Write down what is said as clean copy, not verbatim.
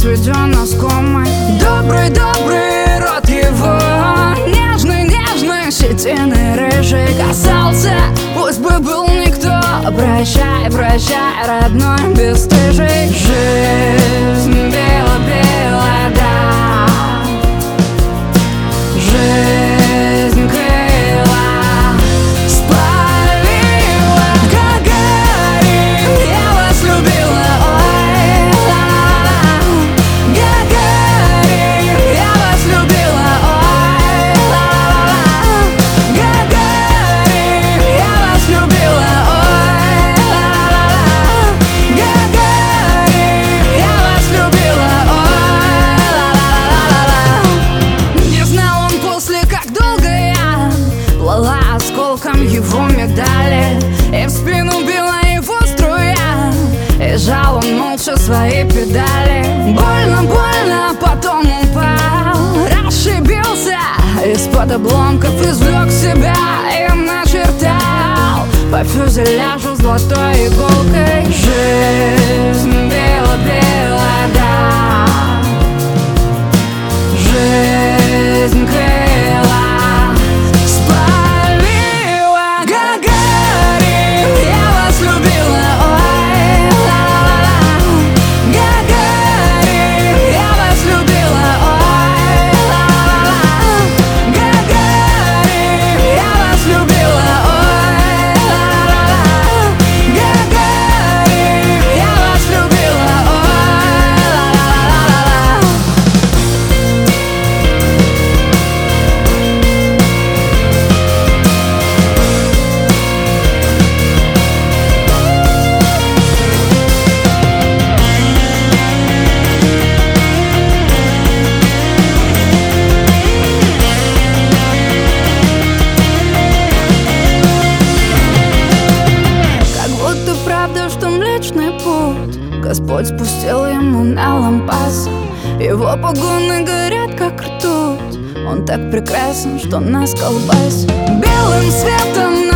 сведен оскомой. Добрый рот его, нежный, щетиный рыжий касался. Пусть бы был никто, прощай, родной бесстыжий. Жизнь бела, да, жизнь крыла спалила. Гагарин, я вас любила, ой, ла-ла-ла. Гагарин, я вас любила, ой, ла-ла-ла. Гагарин, я вас любила, ой, ла-ла-ла. Гагарин, я вас любила, ой, ла-ла-ла-ла-ла. Не знал он после, как долго я плыла осколком его медали, и в спину била его струя, и жал он молча свои педали. Больно, потом упал, расшибился, из-под обломков извлек себя и начертал по фюзеляжу золотой иголкой. Жизнь бела, да, жизнь крыла спалила. Гагарин, я вас любила, ой, ла-ла-ла. Гагарин, я вас любила, ой, ла-ла-ла. Гагарин, я вас любила, ой, ла-ла-ла. Гагарин, я вас любила, ой, ла-ла-ла-ла-ла. Как будто правда, что Млечный Путь Господь спустил ему на лампасы. Его погоны горят, как ртуть. Он так прекрасен, что нас колбасит белым светом